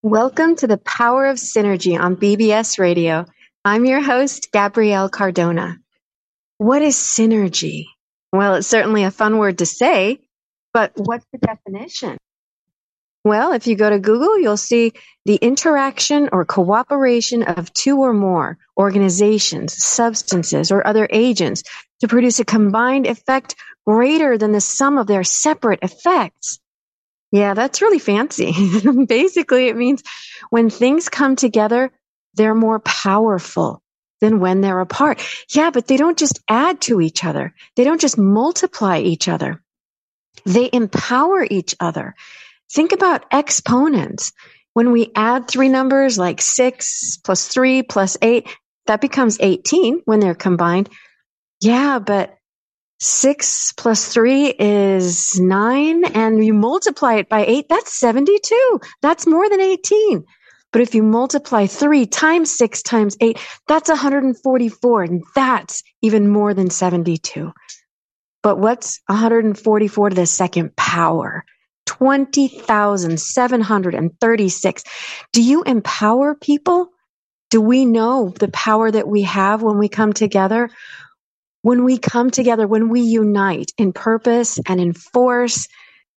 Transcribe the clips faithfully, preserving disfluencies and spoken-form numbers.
Welcome to the Power of Synergy on B B S Radio. I'm your host, Gabrielle Cardona. What is synergy? Well, it's certainly a fun word to say, but what's the definition? Well, if you go to Google, you'll see the interaction or cooperation of two or more organizations, substances, or other agents to produce a combined effect greater than the sum of their separate effects. Yeah, that's really fancy. Basically, it means when things come together, they're more powerful than when they're apart. Yeah, but they don't just add to each other. They don't just multiply each other. They empower each other. Think about exponents. When we add three numbers like six plus three plus eight, that becomes eighteen when they're combined. Yeah, but Six plus three is nine, and you multiply it by eight, that's seventy-two. That's more than eighteen. But if you multiply three times six times eight, that's one hundred forty-four, and that's even more than seventy-two. But what's one hundred forty-four to the second power? twenty thousand seven hundred thirty-six. Do you empower people? Do we know the power that we have when we come together? When we come together, when we unite in purpose and in force,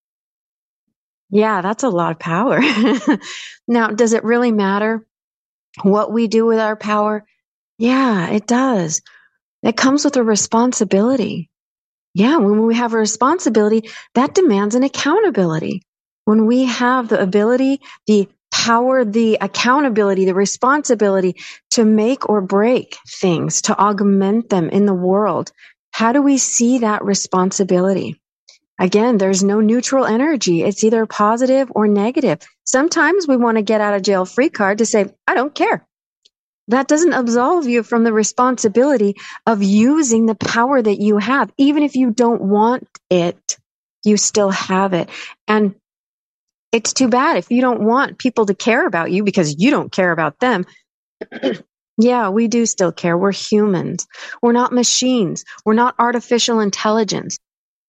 yeah, that's a lot of power. Now, does it really matter what we do with our power? Yeah, it does. It comes with a responsibility. Yeah, when we have a responsibility, that demands an accountability. When we have the ability, the power, the accountability, the responsibility to make or break things, to augment them in the world, how do we see that responsibility? Again, there's no neutral energy. It's either positive or negative. Sometimes we want to get out of jail free card to say, I don't care. That doesn't absolve you from the responsibility of using the power that you have. Even if you don't want it, you still have it. And it's too bad if you don't want people to care about you because you don't care about them. Yeah, we do still care. We're humans. We're not machines. We're not artificial intelligence.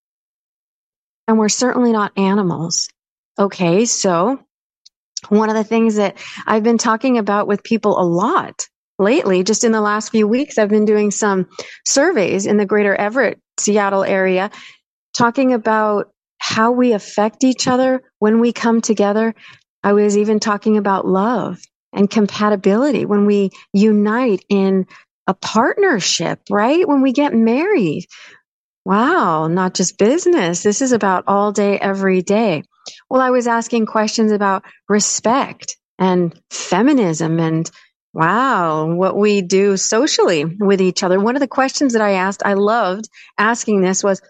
And we're certainly not animals. Okay, so one of the things that I've been talking about with people a lot lately, just in the last few weeks, I've been doing some surveys in the greater Everett, Seattle area, talking about how we affect each other when we come together. I was even talking about love and compatibility when we unite in a partnership, right? When we get married. Wow, not just business. This is about all day, every day. Well, I was asking questions about respect and feminism and wow, what we do socially with each other. One of the questions that I asked, I loved asking this was,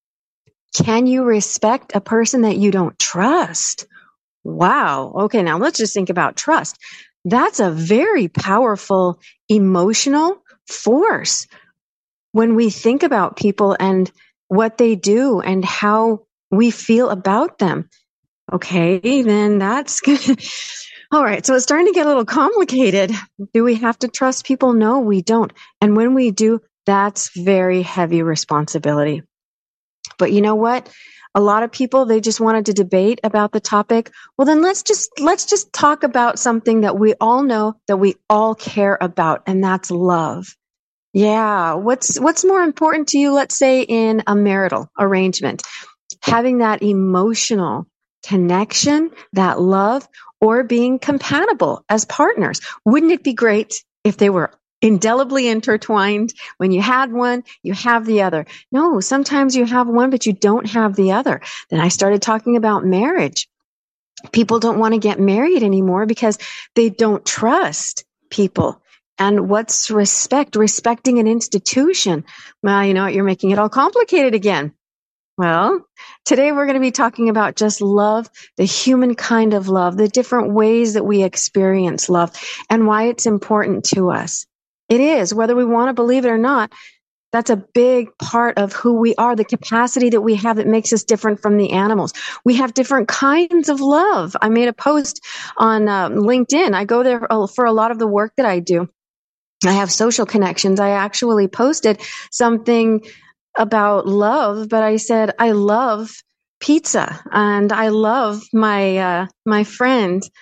can you respect a person that you don't trust? Wow. Okay, now let's just think about trust. That's a very powerful emotional force. When we think about people and what they do and how we feel about them. Okay, then that's good. All right, so it's starting to get a little complicated. Do we have to trust people? No, we don't. And when we do, that's very heavy responsibility. But you know what? A lot of people, they just wanted to debate about the topic. Well, then let's just, let's just talk about something that we all know, that we all care about, and that's love. Yeah. What's, what's more important to you, let's say in a marital arrangement? Having that emotional connection, that love, or being compatible as partners. Wouldn't it be great if they were indelibly intertwined? When you had one, you have the other. No, sometimes you have one, but you don't have the other. Then I started talking about marriage. People don't want to get married anymore because they don't trust people. And what's respect? Respecting an institution. Well, you know what? You're making it all complicated again. Well, today we're going to be talking about just love, the human kind of love, the different ways that we experience love, and why it's important to us. It is, whether we want to believe it or not, that's a big part of who we are, the capacity that we have that makes us different from the animals. We have different kinds of love. I made a post on uh, LinkedIn. I go there for a lot of the work that I do. I have social connections. I actually posted something about love, but I said, I love pizza and I love my, uh, my friend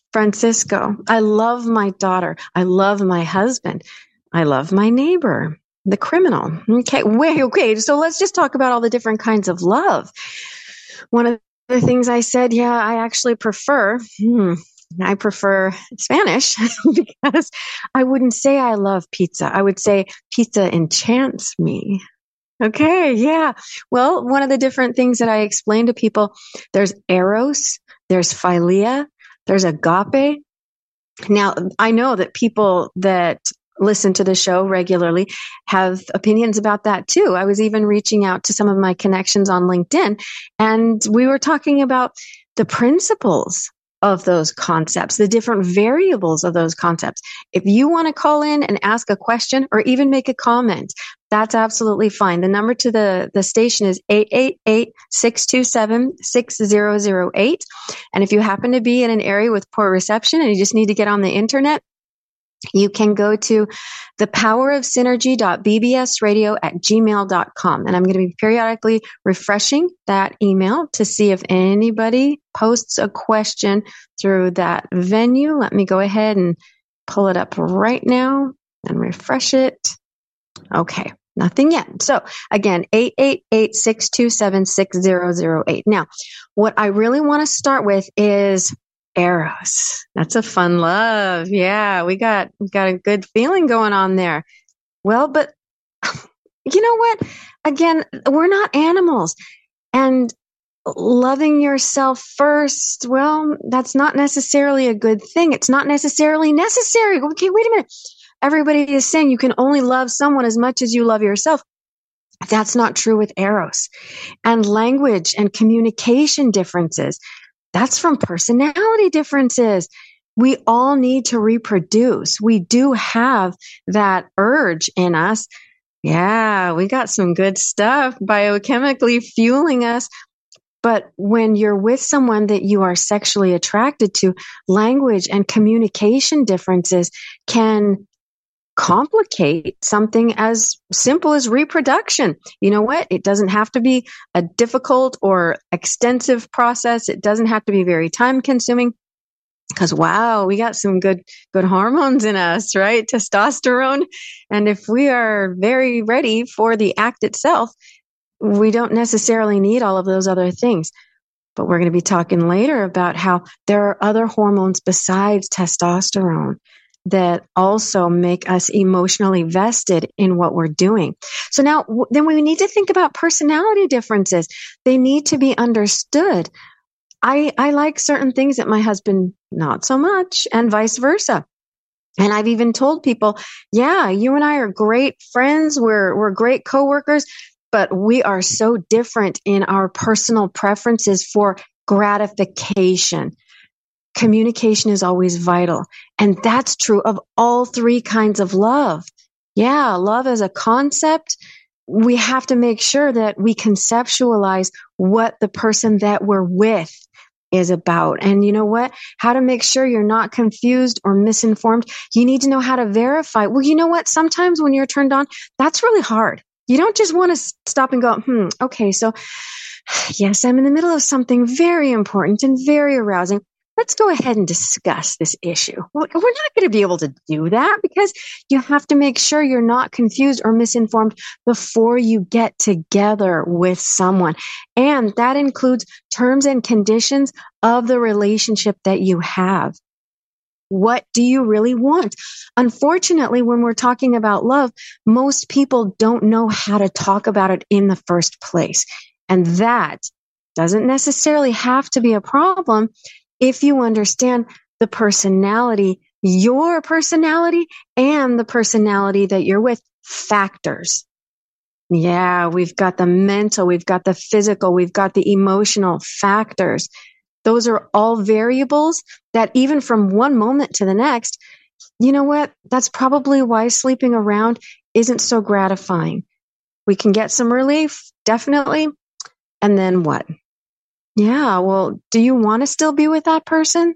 Francisco, I love my daughter. I love my husband. I love my neighbor, the criminal. Okay, wait, okay. So let's just talk about all the different kinds of love. One of the things I said, yeah, I actually prefer, hmm, I prefer Spanish because I wouldn't say I love pizza. I would say pizza enchants me. Okay, yeah. Well, one of the different things that I explain to people, there's eros, there's philia, there's agape. Now, I know that people that listen to the show regularly have opinions about that too. I was even reaching out to some of my connections on LinkedIn, and we were talking about the principles of those concepts, the different variables of those concepts. If you want to call in and ask a question or even make a comment, that's absolutely fine. The number to the, the station is eight eight eight, six two seven, six zero zero eight. And if you happen to be in an area with poor reception and you just need to get on the internet, you can go to the power of synergy dot b b s radio at gmail dot com. And I'm going to be periodically refreshing that email to see if anybody posts a question through that venue. Let me go ahead and pull it up right now and refresh it. Okay. Nothing yet. So again, eight eight eight, six two seven, six zero zero eight. Now, what I really want to start with is Eros. That's a fun love. Yeah, we got we got a good feeling going on there. Well, but you know what? Again, we're not animals. And loving yourself first, well, that's not necessarily a good thing. It's not necessarily necessary. Okay, wait a minute. Everybody is saying you can only love someone as much as you love yourself. That's not true with Eros. And language and communication differences, that's from personality differences. We all need to reproduce. We do have that urge in us. Yeah, we got some good stuff biochemically fueling us. But when you're with someone that you are sexually attracted to, language and communication differences can complicate something as simple as reproduction. You know what? It doesn't have to be a difficult or extensive process. It doesn't have to be very time consuming because wow, we got some good, good hormones in us, right? Testosterone. And if we are very ready for the act itself, we don't necessarily need all of those other things. But we're going to be talking later about how there are other hormones besides testosterone that also make us emotionally vested in what we're doing. So now, w- then we need to think about personality differences. They need to be understood. I, I like certain things that my husband not so much, and vice versa. And I've even told people, yeah, you and I are great friends. We're, we're great coworkers, but we are so different in our personal preferences for gratification. Communication is always vital. And that's true of all three kinds of love. Yeah, love as a concept, we have to make sure that we conceptualize what the person that we're with is about. And you know what? How to make sure you're not confused or misinformed. You need to know how to verify. Well, you know what? Sometimes when you're turned on, that's really hard. You don't just want to stop and go, hmm, okay, so yes, I'm in the middle of something very important and very arousing. Let's go ahead and discuss this issue. We're not going to be able to do that because you have to make sure you're not confused or misinformed before you get together with someone. And that includes terms and conditions of the relationship that you have. What do you really want? Unfortunately, when we're talking about love, most people don't know how to talk about it in the first place. And that doesn't necessarily have to be a problem if you understand the personality, your personality, and the personality that you're with, factors. Yeah, we've got the mental, we've got the physical, we've got the emotional factors. Those are all variables that even from one moment to the next, you know what? That's probably why sleeping around isn't so gratifying. We can get some relief, definitely. And then what? Yeah, well, do you want to still be with that person?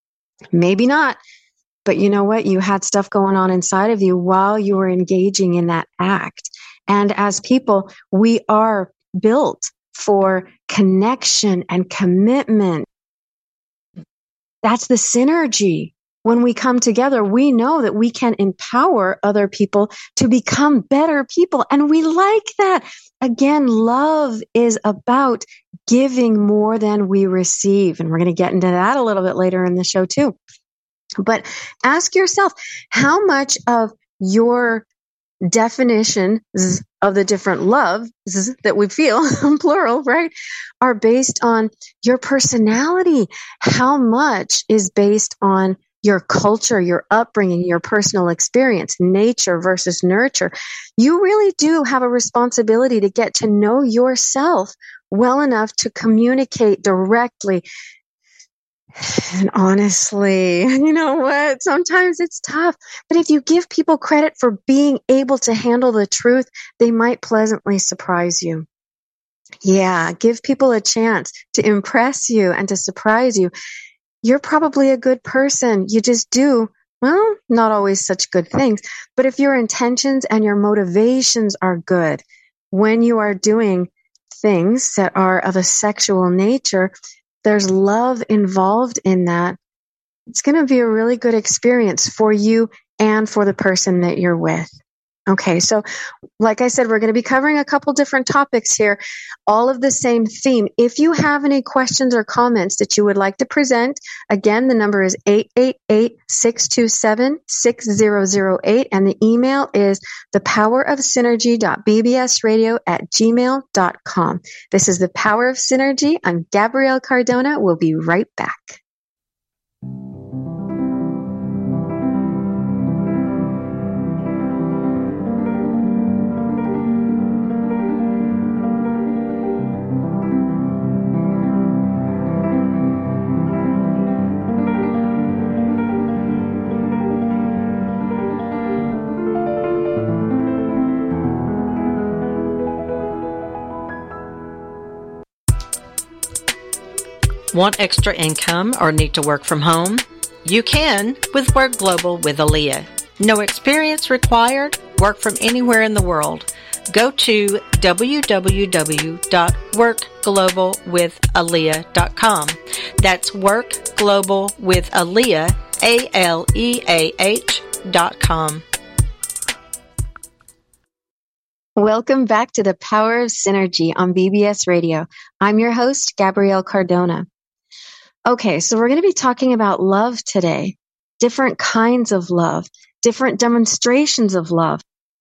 Maybe not. But you know what? You had stuff going on inside of you while you were engaging in that act. And as people, we are built for connection and commitment. That's the synergy. When we come together, we know that we can empower other people to become better people. And we like that. Again, love is about giving more than we receive. And we're going to get into that a little bit later in the show too. But ask yourself, how much of your definitions of the different loves that we feel, plural, right, are based on your personality? How much is based on your culture, your upbringing, your personal experience, nature versus nurture? You really do have a responsibility to get to know yourself well enough to communicate directly. And honestly, you know what? Sometimes it's tough. But if you give people credit for being able to handle the truth, they might pleasantly surprise you. Yeah, give people a chance to impress you and to surprise you. You're probably a good person. You just do, well, not always such good things. But if your intentions and your motivations are good, when you are doing things that are of a sexual nature, there's love involved in that, it's going to be a really good experience for you and for the person that you're with. Okay, so like I said, we're going to be covering a couple different topics here, all of the same theme. If you have any questions or comments that you would like to present, again, the number is eight eight eight, six two seven, six zero zero eight, and the email is thepowerofsynergy.bbsradio at gmail dot com. This is The Power of Synergy. I'm Gabrielle Cardona. We'll be right back. Want extra income or need to work from home? You can with Work Global with Aaliyah. No experience required. Work from anywhere in the world. Go to w w w dot work global with aaliyah dot com. That's Work Global with Aaliyah, A L E A H dot com. Welcome back to The Power of Synergy on B B S Radio. I'm your host, Gabrielle Cardona. Okay, so we're going to be talking about love today, different kinds of love, different demonstrations of love,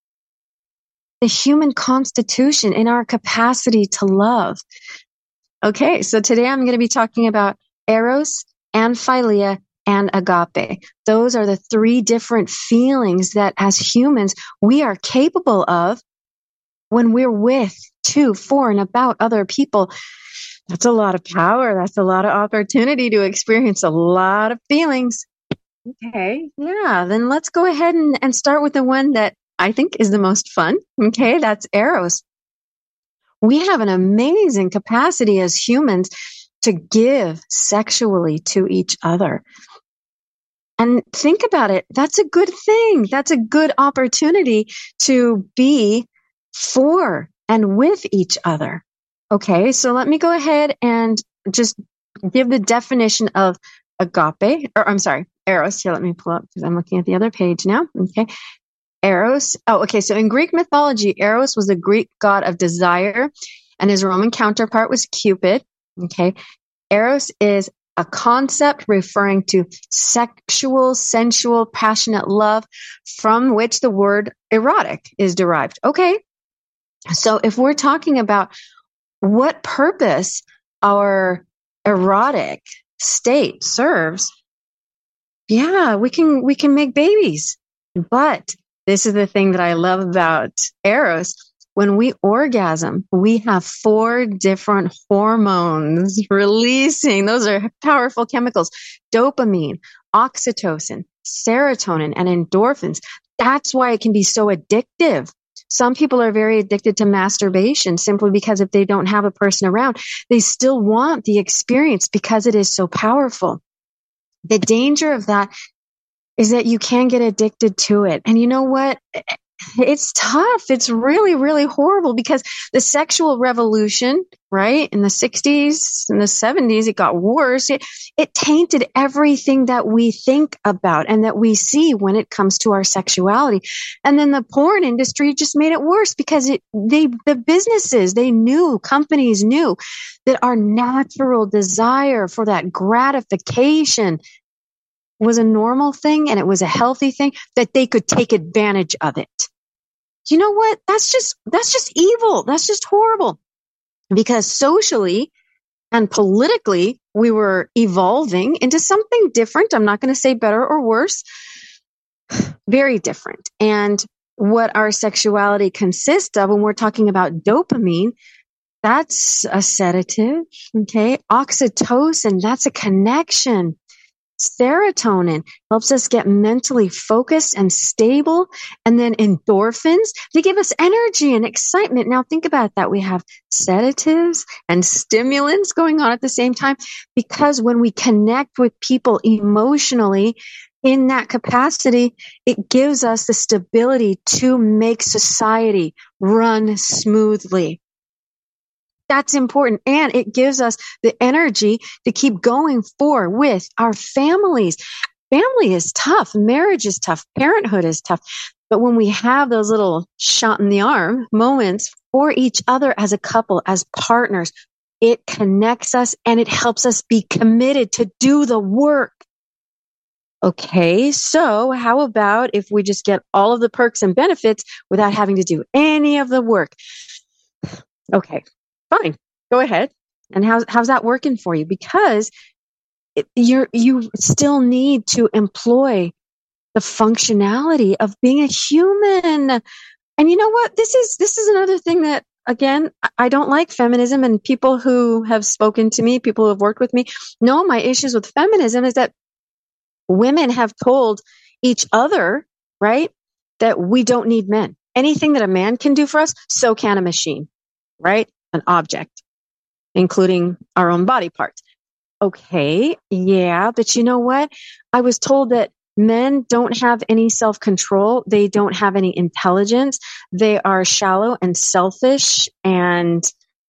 the human constitution in our capacity to love. Okay, so today I'm going to be talking about eros and philia and agape. Those are the three different feelings that as humans we are capable of when we're with, to, for, and about other people. That's a lot of power. That's a lot of opportunity to experience a lot of feelings. Okay, yeah, then let's go ahead and, and start with the one that I think is the most fun. Okay, that's eros. We have an amazing capacity as humans to give sexually to each other. And think about it. That's a good thing. That's a good opportunity to be for and with each other. Okay, so let me go ahead and just give the definition of agape, or I'm sorry, eros. Here, let me pull up because I'm looking at the other page now. Okay, eros. Oh, okay, so in Greek mythology, Eros was the Greek god of desire, and his Roman counterpart was Cupid. Okay, eros is a concept referring to sexual, sensual, passionate love from which the word erotic is derived. Okay, so if we're talking about what purpose our erotic state serves, yeah, we can we can make babies. But this is the thing that I love about eros. When we orgasm, we have four different hormones releasing. Those are powerful chemicals: dopamine, oxytocin, serotonin, and endorphins. That's why it can be so addictive. Some people are very addicted to masturbation simply because if they don't have a person around, they still want the experience because it is so powerful. The danger of that is that you can get addicted to it. And you know what? it's tough. It's really, really horrible because the sexual revolution, right, in the sixties, in the seventies, it got worse. It, it tainted everything that we think about and that we see when it comes to our sexuality. And then the porn industry just made it worse because it, they, the businesses, they knew, companies knew that our natural desire for that gratification was a normal thing and it was a healthy thing, that they could take advantage of it. You know what? That's just, that's just evil. That's just horrible. Because socially and politically, we were evolving into something different. I'm not going to say better or worse. Very different. And what our sexuality consists of, when we're talking about dopamine, that's a sedative. Okay. Oxytocin, that's a connection. Serotonin helps us get mentally focused and stable. And then endorphins, they give us energy and excitement. Now think about that. We have sedatives and stimulants going on at the same time, because when we connect with people emotionally in that capacity, it gives us the stability to make society run smoothly. That's important. And it gives us the energy to keep going forward with our families. Family is tough. Marriage is tough. Parenthood is tough. But when we have those little shot in the arm moments for each other as a couple, as partners, it connects us and it helps us be committed to do the work. Okay, so how about if we just get all of the perks and benefits without having to do any of the work? Okay. Fine, go ahead. And how's how's that working for you? Because it, you're you still need to employ the functionality of being a human. And you know what? This is this is another thing that, again, I don't like feminism. And people who have spoken to me, people who have worked with me, know my issues with feminism is that women have told each other, right, that we don't need men. Anything that a man can do for us, so can a machine, right? An object, including our own body parts. Okay, yeah, but you know what? I was told that men don't have any self-control. They don't have any intelligence. They are shallow and selfish and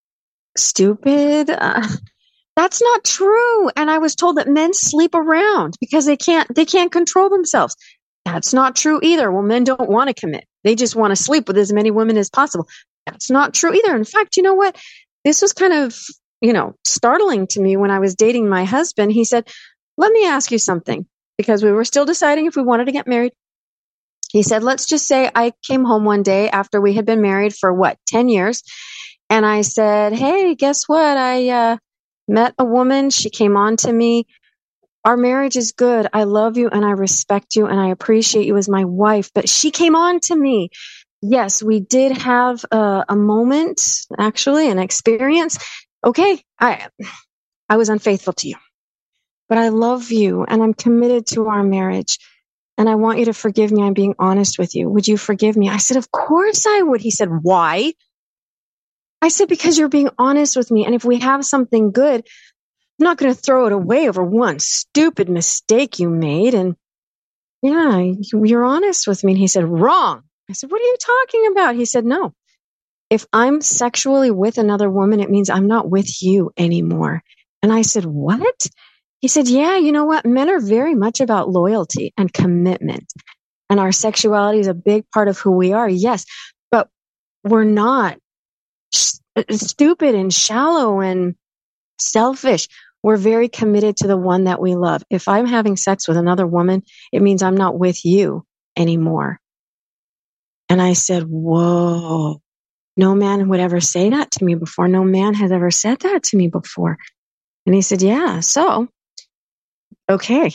stupid. Uh, that's not true. And I was told that men sleep around because they can't, they can't control themselves. That's not true either. Well, men don't want to commit. They just want to sleep with as many women as possible. That's not true either. In fact, you know what? This was kind of, you know, startling to me when I was dating my husband. He said, let me ask you something, because we were still deciding if we wanted to get married. He said, let's just say I came home one day after we had been married for what, ten years. And I said, hey, guess what? I uh, met a woman. She came on to me. Our marriage is good. I love you and I respect you and I appreciate you as my wife. But she came on to me. Yes, we did have a, a moment, actually, an experience. Okay, I I was unfaithful to you, but I love you and I'm committed to our marriage. And I want you to forgive me. I'm being honest with you. Would you forgive me? I said, of course I would. He said, why? I said, because you're being honest with me. And if we have something good, I'm not going to throw it away over one stupid mistake you made. And yeah, you're honest with me. And he said, wrong. I said, what are you talking about? He said, no. If I'm sexually with another woman, it means I'm not with you anymore. And I said, what? He said, yeah, you know what? Men are very much about loyalty and commitment. And our sexuality is a big part of who we are. Yes, but we're not sh- stupid and shallow and selfish. We're very committed to the one that we love. If I'm having sex with another woman, it means I'm not with you anymore. And I said, whoa, no man would ever say that to me before. No man has ever said that to me before. And he said, yeah, so, okay.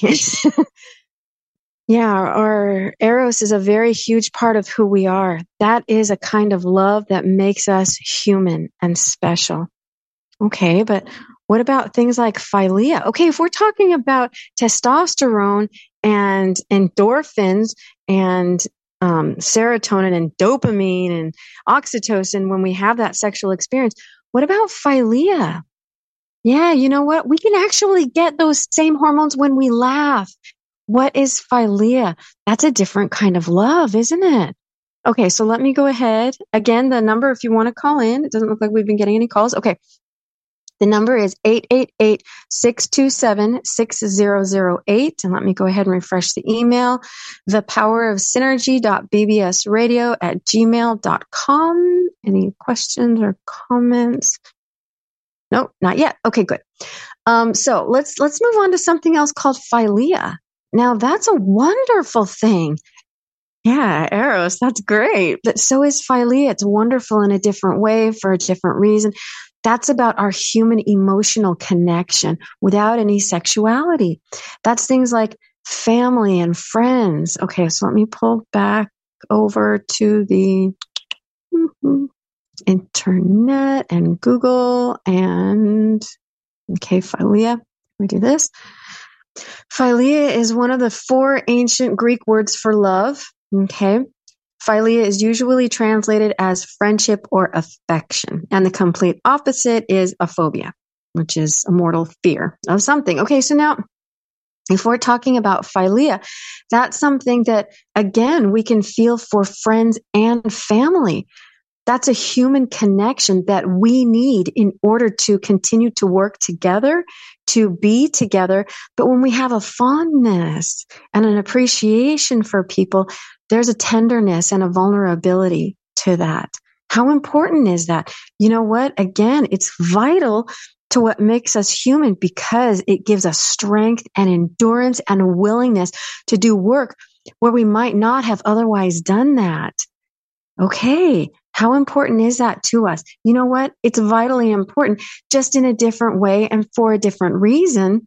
Yeah, our eros is a very huge part of who we are. That is a kind of love that makes us human and special. Okay, but what about things like philia? Okay, if we're talking about testosterone and endorphins and um, serotonin and dopamine and oxytocin when we have that sexual experience, what about philia? Yeah, you know what? We can actually get those same hormones when we laugh. What is philia? That's a different kind of love, isn't it? Okay, so let me go ahead. Again, the number, if you want to call in, it doesn't look like we've been getting any calls. Okay. The number is eight eight eight, six two seven, six zero zero eight. And let me go ahead and refresh the email. the power of synergy dot b b s radio at gmail dot com. Any questions or comments? Nope, not yet. Okay, good. Um, so let's, let's move on to something else called philia. Now that's a wonderful thing. Yeah, Eros, that's great. But so is philia. It's wonderful in a different way for a different reason. That's about our human emotional connection without any sexuality. That's things like family and friends. Okay, so let me pull back over to the mm-hmm, internet and Google and, okay, philia. We do this. Philia is one of the four ancient Greek words for love. Okay. Philia is usually translated as friendship or affection. And the complete opposite is a phobia, which is a mortal fear of something. Okay. So now, if we're talking about philia, that's something that, again, we can feel for friends and family. That's a human connection that we need in order to continue to work together, to be together. But when we have a fondness and an appreciation for people, there's a tenderness and a vulnerability to that. How important is that? You know what? Again, it's vital to what makes us human because it gives us strength and endurance and a willingness to do work where we might not have otherwise done that. Okay. How important is that to us? You know what? It's vitally important, just in a different way and for a different reason.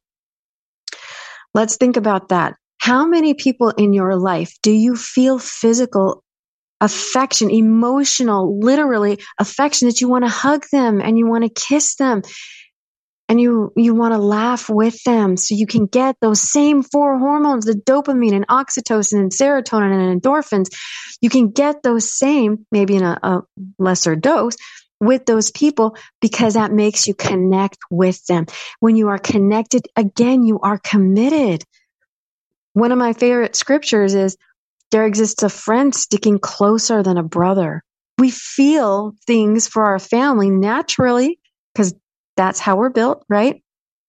Let's think about that. How many people in your life do you feel physical affection, emotional, literally affection that you want to hug them and you want to kiss them and you, you want to laugh with them so you can get those same four hormones, the dopamine and oxytocin and serotonin and endorphins. You can get those same, maybe in a, a lesser dose, with those people because that makes you connect with them. When you are connected, again, you are committed. One of my favorite scriptures is, there exists a friend sticking closer than a brother. We feel things for our family naturally because that's how we're built, right?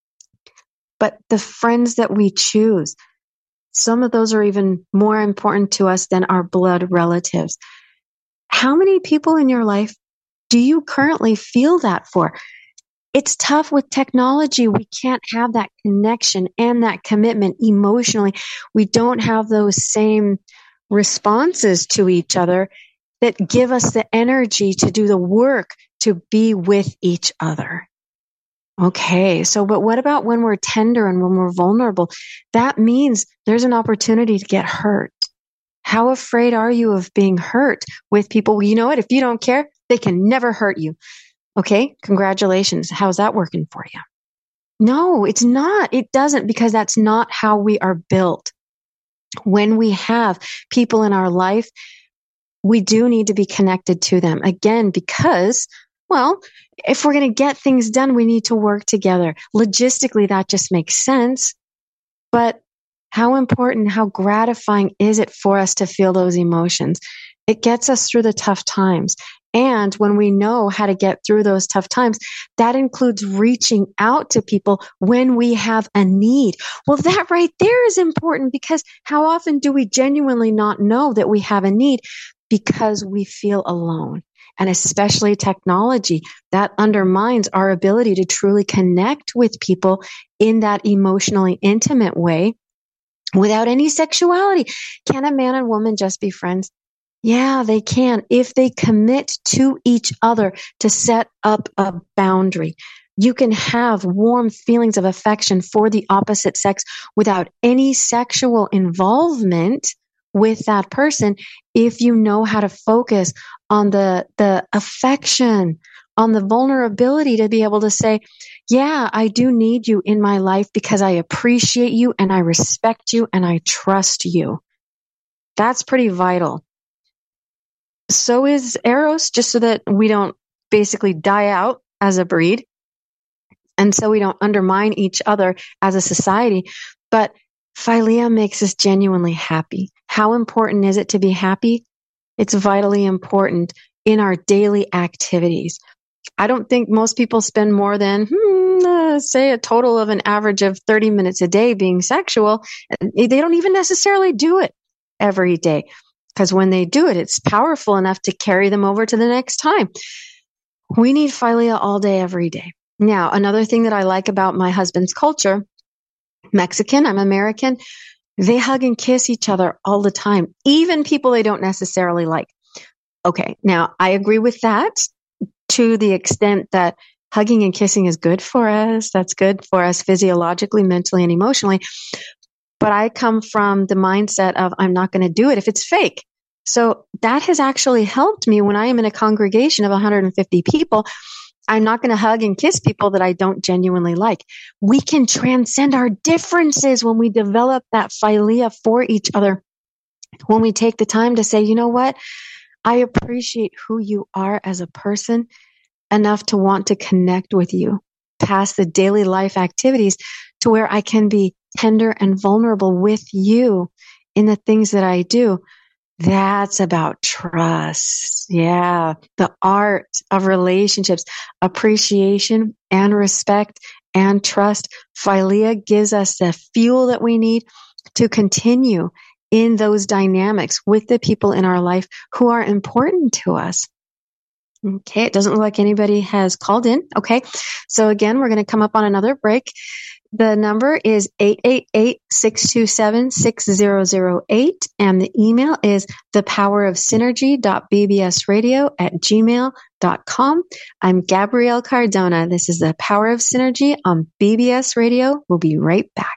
But the friends that we choose, some of those are even more important to us than our blood relatives. How many people in your life do you currently feel that for? It's tough with technology. We can't have that connection and that commitment emotionally. We don't have those same responses to each other that give us the energy to do the work to be with each other. Okay, so but what about when we're tender and when we're vulnerable? That means there's an opportunity to get hurt. How afraid are you of being hurt with people? Well, you know what? If you don't care, they can never hurt you. Okay, congratulations. How's that working for you? No, it's not. It doesn't, because that's not how we are built. When we have people in our life, we do need to be connected to them. Again, because, well, if we're going to get things done, we need to work together. Logistically, that just makes sense. But how important, how gratifying is it for us to feel those emotions? It gets us through the tough times. And when we know how to get through those tough times, that includes reaching out to people when we have a need. Well, that right there is important, because how often do we genuinely not know that we have a need because we feel alone? And especially technology, that undermines our ability to truly connect with people in that emotionally intimate way without any sexuality. Can a man and woman just be friends? Yeah, they can, if they commit to each other to set up a boundary. You can have warm feelings of affection for the opposite sex without any sexual involvement with that person if you know how to focus on the, the affection, on the vulnerability to be able to say, yeah, I do need you in my life because I appreciate you and I respect you and I trust you. That's pretty vital. So is Eros, just so that we don't basically die out as a breed, and so we don't undermine each other as a society. But Philia makes us genuinely happy. How important is it to be happy? It's vitally important in our daily activities. I don't think most people spend more than, hmm, uh, say, a total of an average of thirty minutes a day being sexual. They don't even necessarily do it every day, because when they do it, it's powerful enough to carry them over to the next time. We need philia all day, every day. Now, another thing that I like about my husband's culture, Mexican, I'm American, they hug and kiss each other all the time, even people they don't necessarily like. Okay, now I agree with that to the extent that hugging and kissing is good for us. That's good for us physiologically, mentally, and emotionally. But I come from the mindset of I'm not going to do it if it's fake. So that has actually helped me when I am in a congregation of one hundred fifty people. I'm not going to hug and kiss people that I don't genuinely like. We can transcend our differences when we develop that philia for each other. When we take the time to say, you know what? I appreciate who you are as a person enough to want to connect with you past the daily life activities to where I can be tender and vulnerable with you in the things that I do. That's about trust. Yeah. The art of relationships, appreciation and respect and trust. Philia gives us the fuel that we need to continue in those dynamics with the people in our life who are important to us. Okay. It doesn't look like anybody has called in. Okay. So again, we're going to come up on another break. The number is eight eight eight, six two seven, six zero zero eight, and the email is thepowerofsynergy.bbsradio at gmail dot com. I'm Gabrielle Cardona. This is The Power of Synergy on B B S Radio. We'll be right back.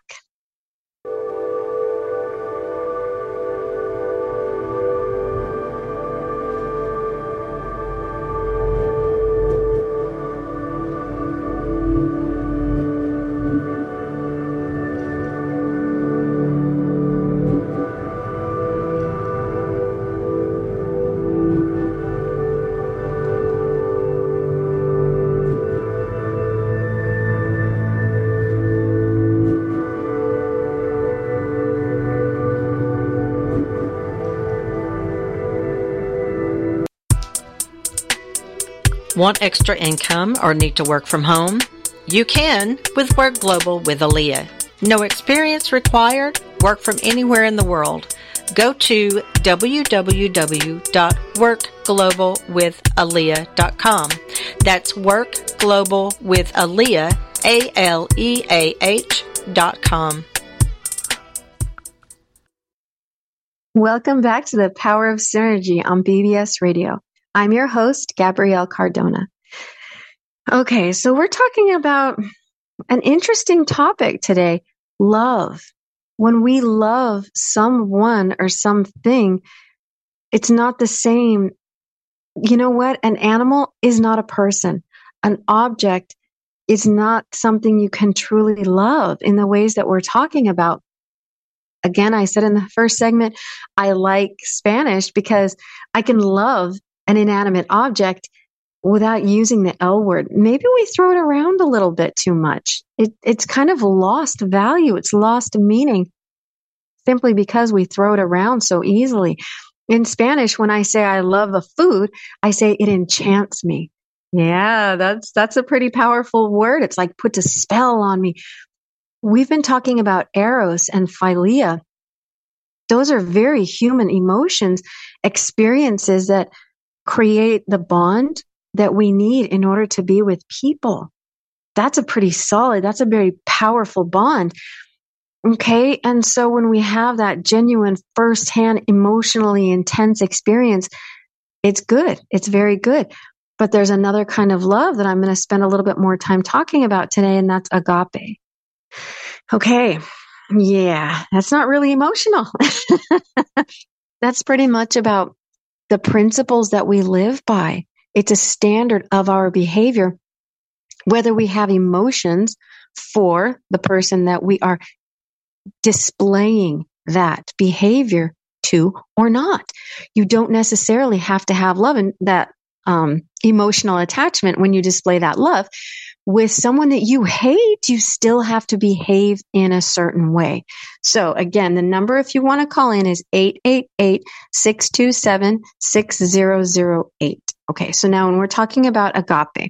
Want extra income or need to work from home? You can with Work Global with Aaliyah. No experience required. Work from anywhere in the world. Go to w w w dot work global with aaliyah dot com. That's Work Global with Aaliyah, A L E A H dot com. Welcome back to The Power of Synergy on B B S Radio. I'm your host, Gabrielle Cardona. Okay, so we're talking about an interesting topic today, love. When we love someone or something, it's not the same. You know what? An animal is not a person. An object is not something you can truly love in the ways that we're talking about. Again, I said in the first segment, I like Spanish because I can love an inanimate object without using the L word. Maybe we throw it around a little bit too much. It, it's kind of lost value. It's lost meaning simply because we throw it around so easily. In Spanish, when I say I love a food, I say it enchants me. Yeah, that's, that's a pretty powerful word. It's like puts a spell on me. We've been talking about eros and philia. Those are very human emotions, experiences that create the bond that we need in order to be with people. That's a pretty solid, that's a very powerful bond. Okay. And so when we have that genuine, firsthand, emotionally intense experience, it's good. It's very good. But there's another kind of love that I'm going to spend a little bit more time talking about today, and that's agape. Okay. Yeah. That's not really emotional. That's pretty much about the principles that we live by. It's a standard of our behavior, whether we have emotions for the person that we are displaying that behavior to or not. You don't necessarily have to have love and that um, emotional attachment when you display that love, with someone that you hate, you still have to behave in a certain way. So again, the number, if you want to call in, is eight eight eight, six two seven, six zero zero eight. Okay. So now when we're talking about agape,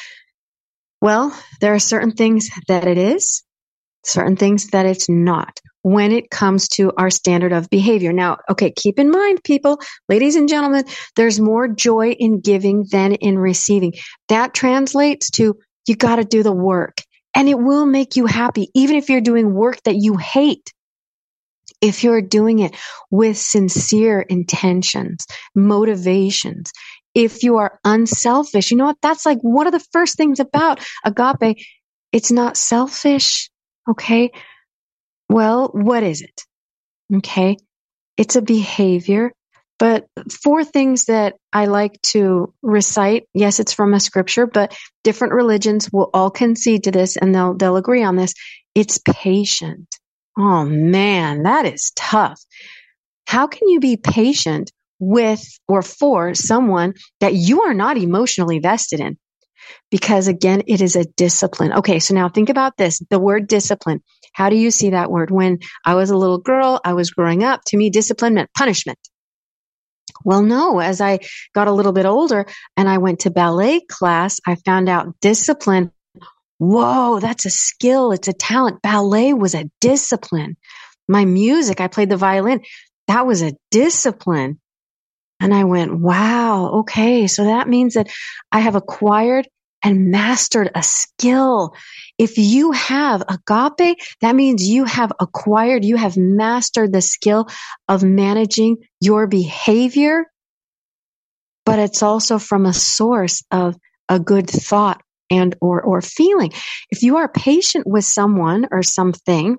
well, there are certain things that it is, certain things that it's not when it comes to our standard of behavior. Now, okay, keep in mind, people, ladies and gentlemen, there's more joy in giving than in receiving. That translates to you got to do the work, and it will make you happy, even if you're doing work that you hate. If you're doing it with sincere intentions, motivations, if you are unselfish, you know what? That's like one of the first things about agape. It's not selfish. Okay. Well, what is it? Okay. It's a behavior, but four things that I like to recite. Yes, it's from a scripture, but different religions will all concede to this and they'll, they'll agree on this. It's patient. Oh man, that is tough. How can you be patient with or for someone that you are not emotionally vested in? Because again, it is a discipline. Okay, so now think about this, the word discipline. How do you see that word? When I was a little girl, I was growing up, to me, discipline meant punishment. Well, no, as I got a little bit older and I went to ballet class, I found out discipline. Whoa, that's a skill. It's a talent. Ballet was a discipline. My music, I played the violin. That was a discipline. And I went, wow, okay. So that means that I have acquired and mastered a skill. If you have agape, that means you have acquired, you have mastered the skill of managing your behavior, but it's also from a source of a good thought and or or feeling. If you are patient with someone or something,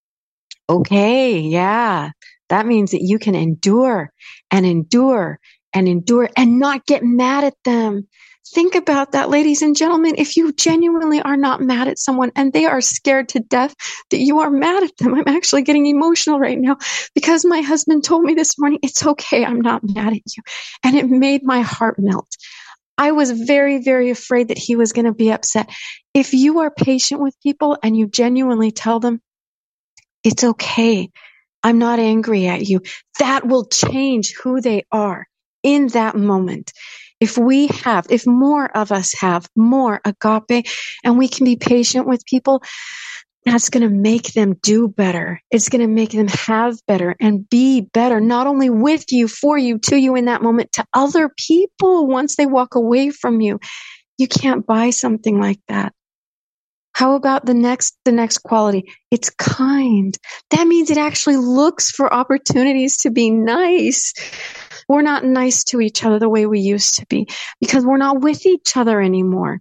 okay, yeah, that means that you can endure and endure and endure and not get mad at them. Think about that, ladies and gentlemen. If you genuinely are not mad at someone and they are scared to death that you are mad at them, I'm actually getting emotional right now because my husband told me this morning, it's okay, I'm not mad at you. And it made my heart melt. I was very, very afraid that he was going to be upset. If you are patient with people and you genuinely tell them, it's okay, I'm not angry at you, that will change who they are in that moment. If we have, if more of us have more agape and we can be patient with people, that's going to make them do better. It's going to make them have better and be better, not only with you, for you, to you in that moment, to other people once they walk away from you. You can't buy something like that. How about the next, the next quality? It's kind. That means it actually looks for opportunities to be nice. We're not nice to each other the way we used to be because we're not with each other anymore.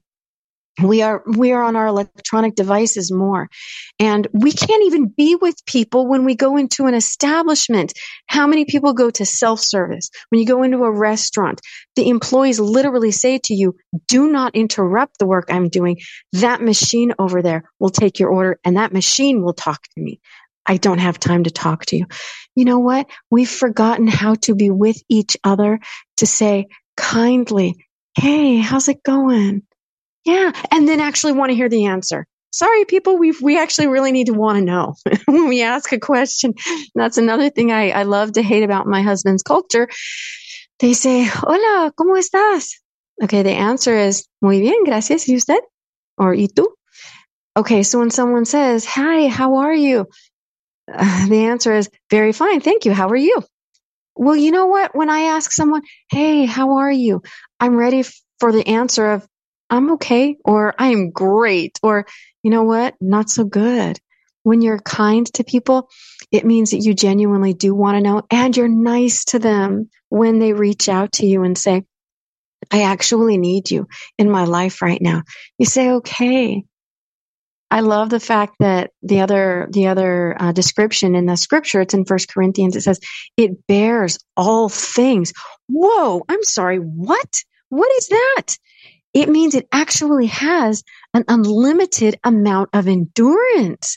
We are, we are on our electronic devices more, and we can't even be with people when we go into an establishment. How many people go to self-service? When you go into a restaurant, the employees literally say to you, do not interrupt the work I'm doing. That machine over there will take your order and that machine will talk to me. I don't have time to talk to you. You know what? We've forgotten how to be with each other, to say kindly, hey, how's it going? Yeah. And then actually want to hear the answer. Sorry, people, we we actually really need to want to know when we ask a question. That's another thing I, I love to hate about my husband's culture. They say, hola, ¿cómo estás? Okay, the answer is, muy bien, gracias. ¿Y usted? Or ¿y tú? Okay, so when someone says, hi, how are you? Uh, the answer is, very fine, thank you. How are you? Well, you know what? When I ask someone, hey, how are you? I'm ready f- for the answer of, I'm okay, or I am great, or you know what? Not so good. When you're kind to people, it means that you genuinely do want to know, and you're nice to them when they reach out to you and say, I actually need you in my life right now. You say, okay. I love the fact that the other, the other uh, description in the scripture, it's in First Corinthians, it says, it bears all things. Whoa, I'm sorry, what? What is that? It means it actually has an unlimited amount of endurance.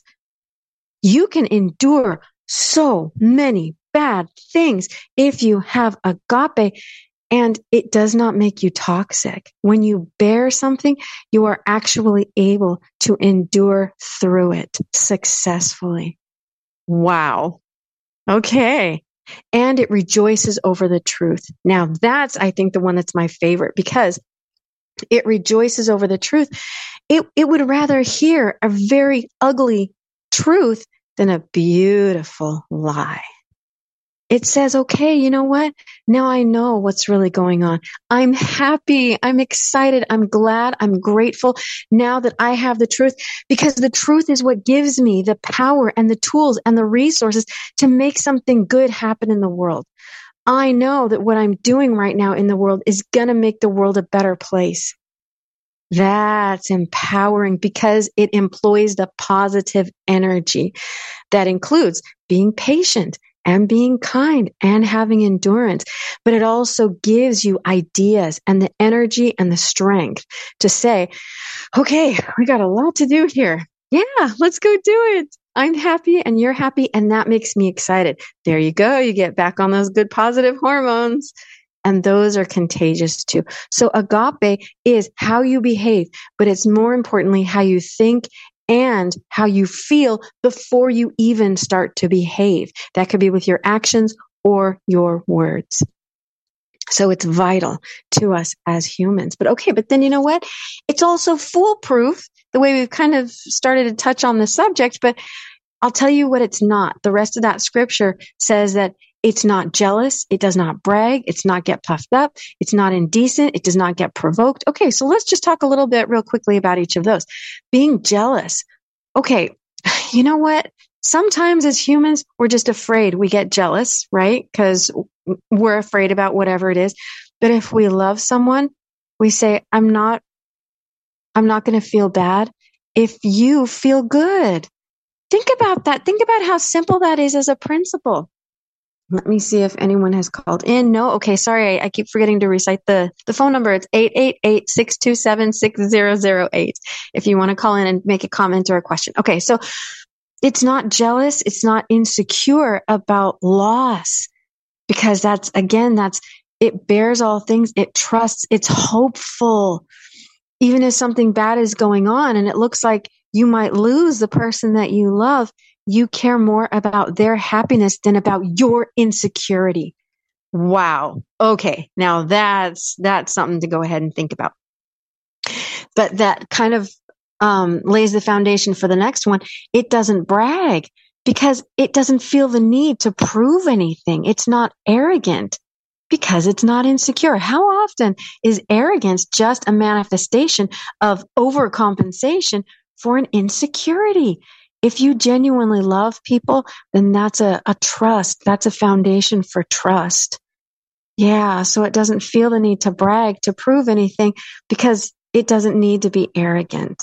You can endure so many bad things if you have agape. And it does not make you toxic. When you bear something, you are actually able to endure through it successfully. Wow. Okay. And it rejoices over the truth. Now that's, I think, the one that's my favorite, because it rejoices over the truth. It, it would rather hear a very ugly truth than a beautiful lie. It says, okay, you know what? Now I know what's really going on. I'm happy. I'm excited. I'm glad. I'm grateful now that I have the truth, because the truth is what gives me the power and the tools and the resources to make something good happen in the world. I know that what I'm doing right now in the world is going to make the world a better place. That's empowering, because it employs the positive energy that includes being patient and being kind and having endurance. But it also gives you ideas and the energy and the strength to say, okay, we got a lot to do here. Yeah, let's go do it. I'm happy and you're happy, and that makes me excited. There you go. You get back on those good positive hormones. And those are contagious too. So agape is how you behave, but it's more importantly how you think and how you feel before you even start to behave. That could be with your actions or your words. So it's vital to us as humans. But okay, but then you know what? It's also foolproof, the way we've kind of started to touch on the subject, but I'll tell you what it's not. The rest of that scripture says that it's not jealous. It does not brag. It's not get puffed up. It's not indecent. It does not get provoked. Okay, so let's just talk a little bit real quickly about each of those. Being jealous. Okay, you know what? Sometimes as humans, we're just afraid. We get jealous, right? Because we're afraid about whatever it is. But if we love someone, we say, I'm not, I'm not going to feel bad if you feel good. Think about that. Think about how simple that is as a principle. Let me see if anyone has called in. No? Okay, sorry. I, I keep forgetting to recite the, the phone number. It's eight eight eight, six two seven, six zero zero eight if you want to call in and make a comment or a question. Okay, so it's not jealous. It's not insecure about loss, because that's, again, that's, it bears all things. It trusts. It's hopeful. Even if something bad is going on and it looks like you might lose the person that you love, you care more about their happiness than about your insecurity. Wow. Okay. Now that's, that's something to go ahead and think about. But that kind of um, lays the foundation for the next one. It doesn't brag because it doesn't feel the need to prove anything. It's not arrogant because it's not insecure. How often is arrogance just a manifestation of overcompensation for an insecurity? If you genuinely love people, then that's a, a trust. That's a foundation for trust. Yeah, so it doesn't feel the need to brag, to prove anything, because it doesn't need to be arrogant.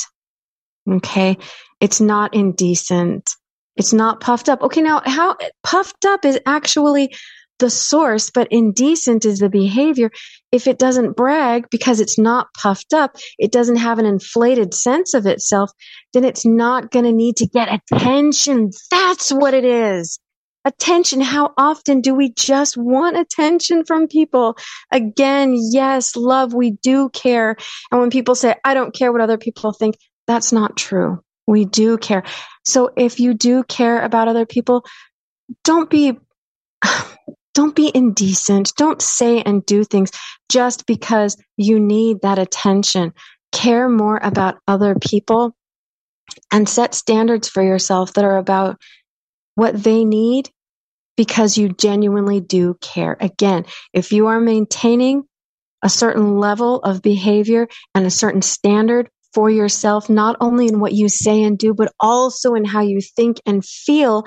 Okay? It's not indecent. It's not puffed up. Okay, now how puffed up is actually the source, but indecent is the behavior. If it doesn't brag because it's not puffed up, it doesn't have an inflated sense of itself, then it's not going to need to get attention. That's what it is. Attention. How often do we just want attention from people? Again, yes, love, we do care. And when people say, I don't care what other people think, that's not true. We do care. So if you do care about other people, don't be Don't be indecent. Don't say and do things just because you need that attention. Care more about other people and set standards for yourself that are about what they need, because you genuinely do care. Again, if you are maintaining a certain level of behavior and a certain standard for yourself, not only in what you say and do, but also in how you think and feel,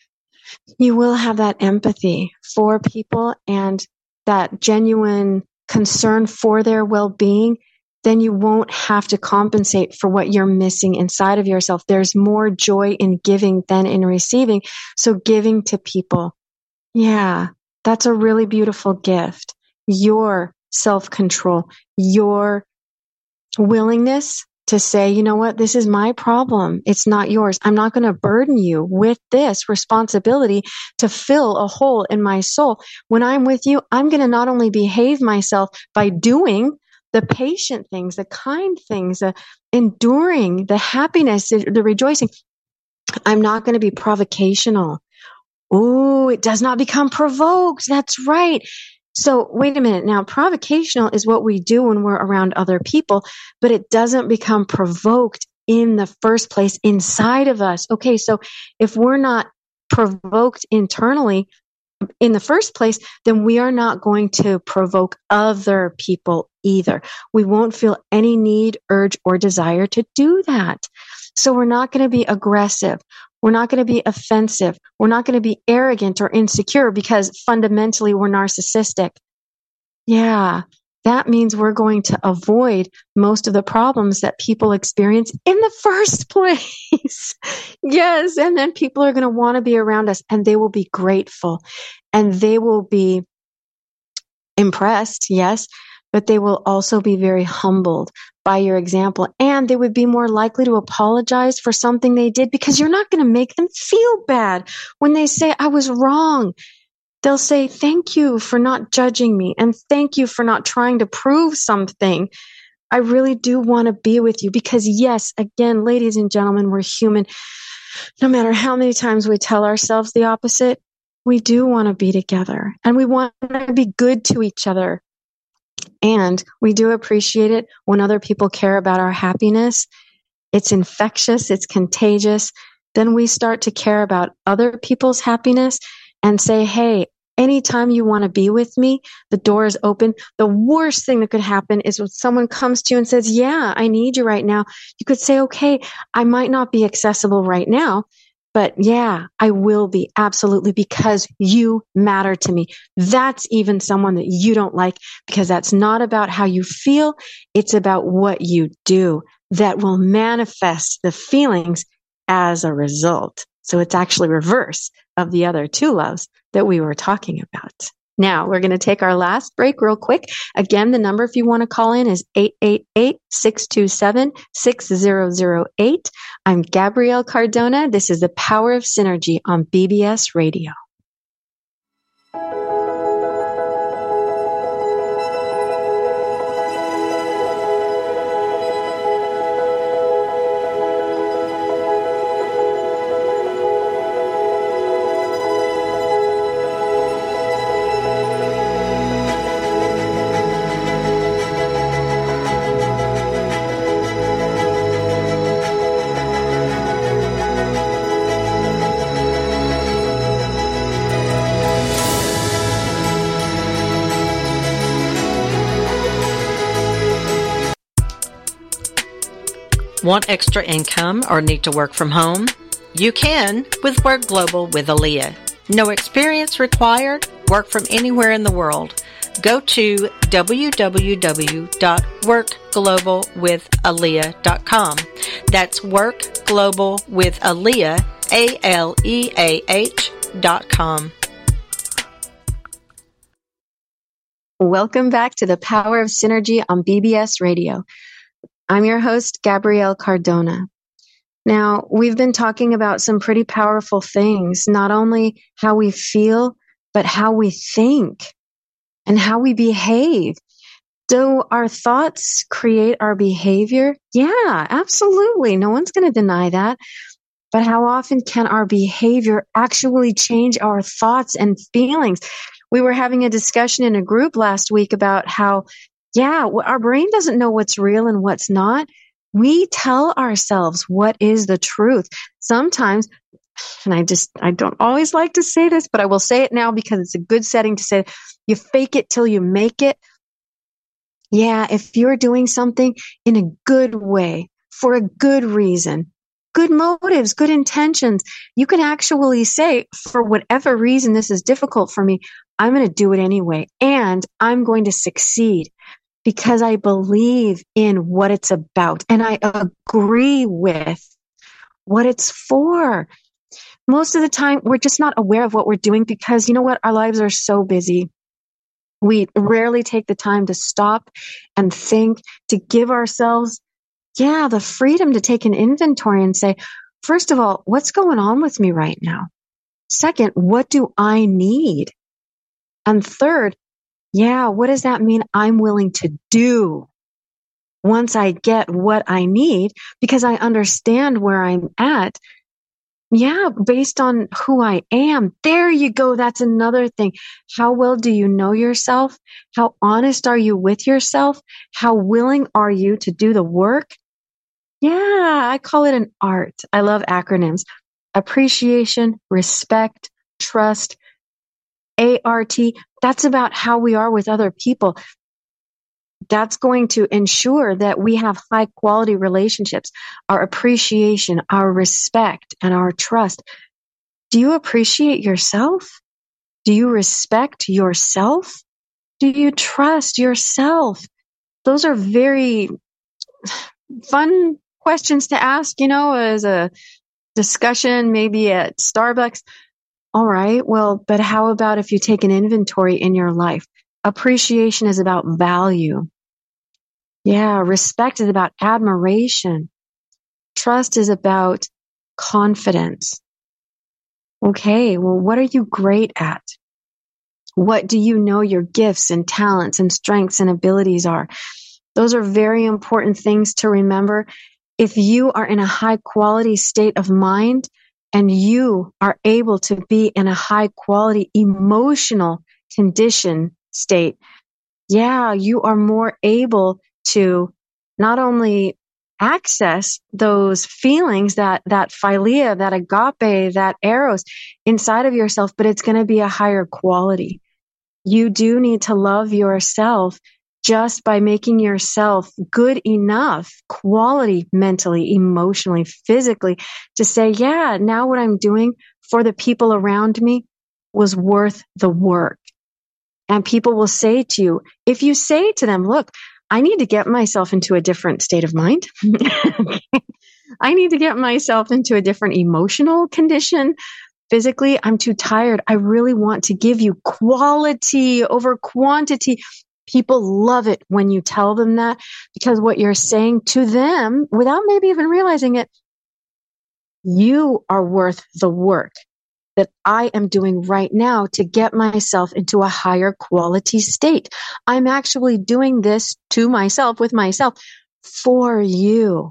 you will have that empathy for people and that genuine concern for their well-being. Then you won't have to compensate for what you're missing inside of yourself. There's more joy in giving than in receiving. So giving to people, yeah, that's a really beautiful gift. Your self-control, your willingness to say, you know what, this is my problem. It's not yours. I'm not going to burden you with this responsibility to fill a hole in my soul. When I'm with you, I'm going to not only behave myself by doing the patient things, the kind things, the enduring, the happiness, the rejoicing. I'm not going to be provocational. Ooh, it does not become provoked. That's right. So wait a minute. Now, provocational is what we do when we're around other people, but it doesn't become provoked in the first place inside of us. Okay, so if we're not provoked internally in the first place, then we are not going to provoke other people either. We won't feel any need, urge, or desire to do that. So we're not going to be aggressive. We're not going to be offensive. We're not going to be arrogant or insecure because fundamentally we're narcissistic. Yeah, that means we're going to avoid most of the problems that people experience in the first place. Yes, and then people are going to want to be around us and they will be grateful and they will be impressed, yes, but they will also be very humbled by your example, and they would be more likely to apologize for something they did because you're not going to make them feel bad when they say, I was wrong. They'll say, thank you for not judging me, and thank you for not trying to prove something. I really do want to be with you because, yes, again, ladies and gentlemen, we're human. No matter how many times we tell ourselves the opposite, we do want to be together, and we want to be good to each other. And we do appreciate it when other people care about our happiness. It's infectious. It's contagious. Then we start to care about other people's happiness and say, hey, anytime you want to be with me, the door is open. The worst thing that could happen is when someone comes to you and says, yeah, I need you right now. You could say, okay, I might not be accessible right now, but yeah, I will be, absolutely, because you matter to me. That's even someone that you don't like, because that's not about how you feel. It's about what you do that will manifest the feelings as a result. So it's actually reverse of the other two loves that we were talking about. Now, we're going to take our last break real quick. Again, the number if you want to call in is eight eight eight, six two seven, six zero zero eight. I'm Gabrielle Cardona. This is The Power of Synergy on B B S Radio. Want extra income or need to work from home? You can with Work Global with Aaliyah. No experience required. Work from anywhere in the world. Go to w w w dot work global with aaliyah dot com. That's Work Global with Aaliyah, A L E A H dot com. Welcome back to The Power of Synergy on B B S Radio. I'm your host, Gabrielle Cardona. Now, we've been talking about some pretty powerful things, not only how we feel, but how we think and how we behave. Do our thoughts create our behavior? Yeah, absolutely. No one's going to deny that. But how often can our behavior actually change our thoughts and feelings? We were having a discussion in a group last week about how Yeah, our brain doesn't know what's real and what's not. We tell ourselves what is the truth. Sometimes, and I just, I don't always like to say this, but I will say it now because it's a good setting to say, you fake it till you make it. Yeah, if you're doing something in a good way, for a good reason, good motives, good intentions, you can actually say, for whatever reason this is difficult for me, I'm going to do it anyway, and I'm going to succeed. Because I believe in what it's about and I agree with what it's for. Most of the time, we're just not aware of what we're doing because, you know what, our lives are so busy. We rarely take the time to stop and think, to give ourselves Yeah, the freedom to take an inventory and say, first of all, what's going on with me right now? Second, what do I need? And third, yeah, what does that mean I'm willing to do once I get what I need because I understand where I'm at? Yeah, based on who I am. There you go. That's another thing. How well do you know yourself? How honest are you with yourself? How willing are you to do the work? Yeah, I call it an art. I love acronyms. Appreciation, respect, trust, A R T. That's about how we are with other people. That's going to ensure that we have high quality relationships. Our appreciation, our respect, and our trust. Do you appreciate yourself? Do you respect yourself? Do you trust yourself? Those are very fun questions to ask, you know, as a discussion, maybe at Starbucks. All right, well, but how about if you take an inventory in your life? Appreciation is about value. Yeah, respect is about admiration. Trust is about confidence. Okay, well, what are you great at? What do you know your gifts and talents and strengths and abilities are? Those are very important things to remember. If you are in a high quality state of mind and you are able to be in a high quality emotional condition state, yeah, you are more able to not only access those feelings, that, that philia, that agape, that eros inside of yourself, but it's going to be a higher quality. You do need to love yourself just by making yourself good enough, quality, mentally, emotionally, physically, to say, yeah, now what I'm doing for the people around me was worth the work. And people will say to you, if you say to them, look, I need to get myself into a different state of mind. I need to get myself into a different emotional condition. Physically, I'm too tired. I really want to give you quality over quantity. People love it when you tell them that, because what you're saying to them, without maybe even realizing it, you are worth the work that I am doing right now to get myself into a higher quality state. I'm actually doing this to myself, with myself, for you.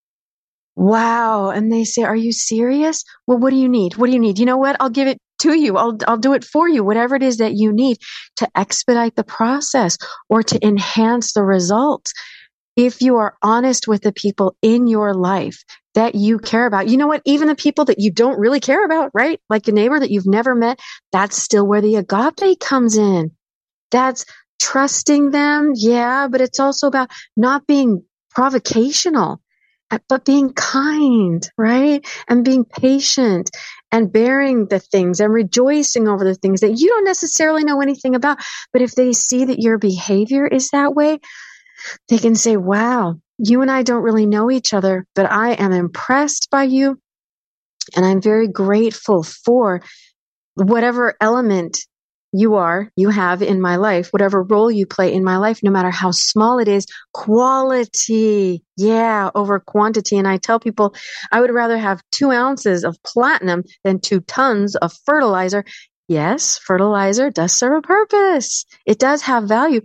Wow. And they say, are you serious? Well, what do you need? What do you need? You know what? I'll give it to you. I'll, I'll do it for you. Whatever it is that you need to expedite the process or to enhance the results. If you are honest with the people in your life that you care about, you know what? Even the people that you don't really care about, right? Like a neighbor that you've never met, that's still where the agape comes in. That's trusting them. Yeah. But it's also about not being provocational, but being kind, right? And being patient and bearing the things and rejoicing over the things that you don't necessarily know anything about. But if they see that your behavior is that way, they can say, wow, you and I don't really know each other, but I am impressed by you. And I'm very grateful for whatever element you are, you have in my life, whatever role you play in my life, no matter how small it is, quality, yeah, over quantity. And I tell people I would rather have two ounces of platinum than two tons of fertilizer. Yes, fertilizer does serve a purpose. It does have value.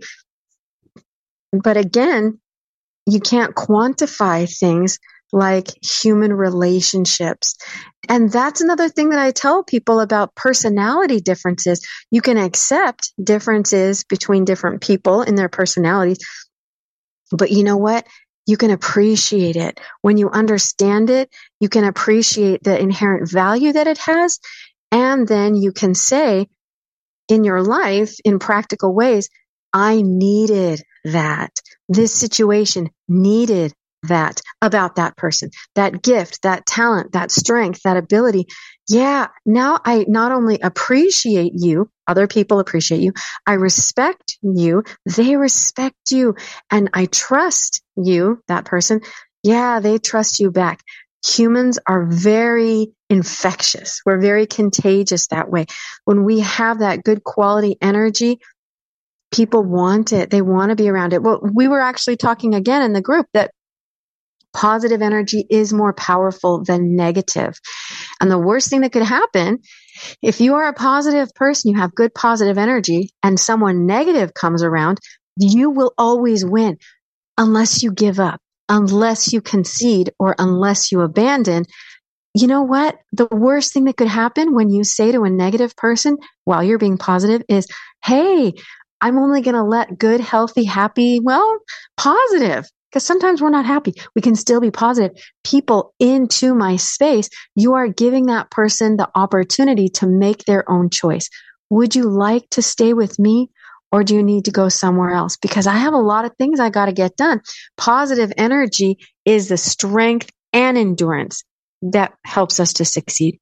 But again, you can't quantify things like human relationships. And that's another thing that I tell people about personality differences. You can accept differences between different people in their personalities, but you know what? You can appreciate it. When you understand it, you can appreciate the inherent value that it has. And then you can say in your life, in practical ways, I needed that. This situation needed that about that person, that gift, that talent, that strength, that ability. Yeah. Now I not only appreciate you, other people appreciate you. I respect you. They respect you. And I trust you, that person. Yeah. They trust you back. Humans are very infectious. We're very contagious that way. When we have that good quality energy, people want it. They want to be around it. Well, we were actually talking again in the group that Positive energy is more powerful than negative. And the worst thing that could happen, if you are a positive person, you have good positive energy, and someone negative comes around, you will always win unless you give up, unless you concede, or unless you abandon. You know what? The worst thing that could happen when you say to a negative person while you're being positive is, hey, I'm only going to let good, healthy, happy, well, positive, because sometimes we're not happy. We can still be positive people into my space. You are giving that person the opportunity to make their own choice. Would you like to stay with me, or do you need to go somewhere else? Because I have a lot of things I got to get done. Positive energy is the strength and endurance that helps us to succeed.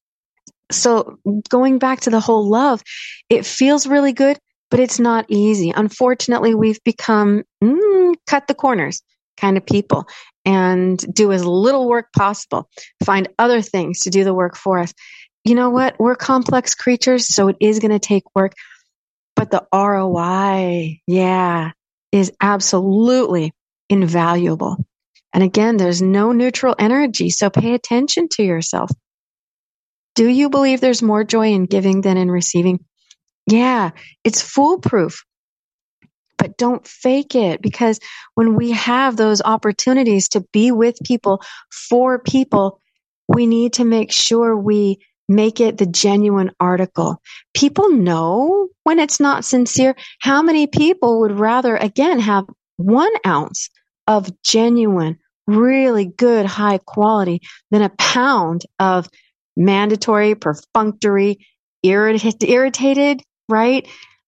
So going back to the whole love, it feels really good, but it's not easy. Unfortunately, we've become mm, cut the corners kind of people and do as little work possible. Find other things to do the work for us. You know what? We're complex creatures, so it is going to take work. But the R O I, yeah, is absolutely invaluable. And again, there's no neutral energy, so pay attention to yourself. Do you believe there's more joy in giving than in receiving? Yeah, it's foolproof, but don't fake it, because when we have those opportunities to be with people, for people, we need to make sure we make it the genuine article. People know when it's not sincere. How many people would rather, again, have one ounce of genuine, really good, high quality than a pound of mandatory, perfunctory, irrit- irritated, right?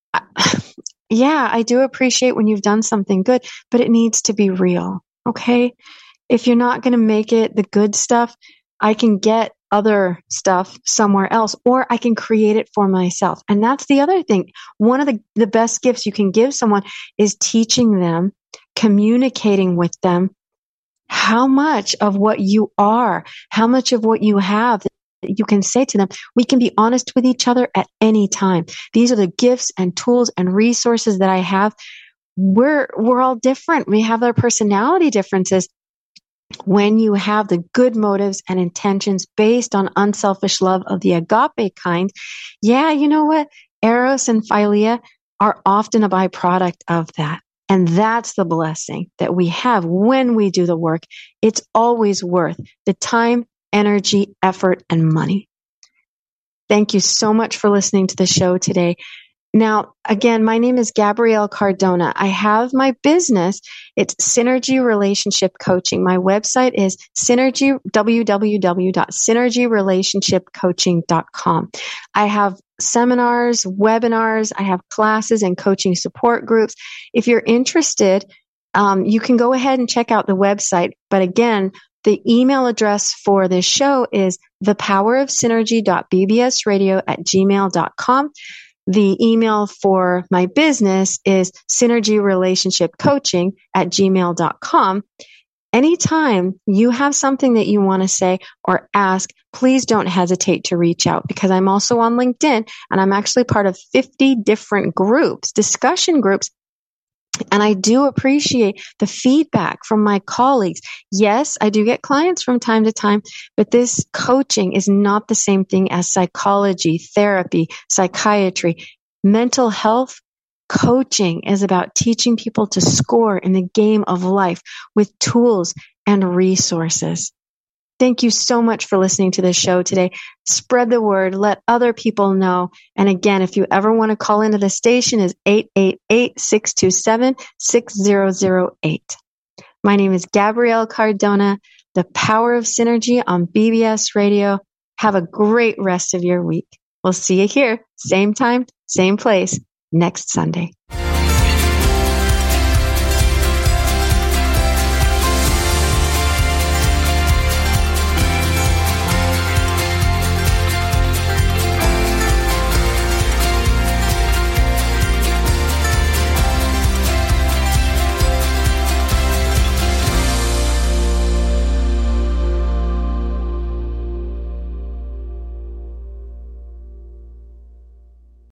Yeah, I do appreciate when you've done something good, but it needs to be real, okay? If you're not going to make it the good stuff, I can get other stuff somewhere else, or I can create it for myself. And that's the other thing. One of the, the best gifts you can give someone is teaching them, communicating with them how much of what you are, how much of what you have you can say to them. We can be honest with each other at any time. These are the gifts and tools and resources that I have. We're, we're all different. We have our personality differences. When you have the good motives and intentions based on unselfish love of the agape kind, yeah, you know what? Eros and Philia are often a byproduct of that. And that's the blessing that we have when we do the work. It's always worth the time, energy, effort, and money. Thank you so much for listening to the show today. Now, again, my name is Gabrielle Cardona. I have my business. It's Synergy Relationship Coaching. My website is synergy, w w w dot synergy relationship coaching dot com. I have seminars, webinars, I have classes and coaching support groups. If you're interested, um, you can go ahead and check out the website. But again, the email address for this show is the power of synergy dot b b s radio at gmail dot com. The email for my business is synergy relationship coaching at gmail dot com. Anytime you have something that you want to say or ask, please don't hesitate to reach out, because I'm also on LinkedIn and I'm actually part of fifty different groups, discussion groups. And I do appreciate the feedback from my colleagues. Yes, I do get clients from time to time, but this coaching is not the same thing as psychology, therapy, psychiatry. Mental health coaching is about teaching people to score in the game of life with tools and resources. Thank you so much for listening to this show today. Spread the word. Let other people know. And again, if you ever want to call into the station, is eight eight eight, six two seven, six zero zero eight. My name is Gabrielle Cardona, the Power of Synergy on B B S Radio. Have a great rest of your week. We'll see you here, same time, same place, next Sunday.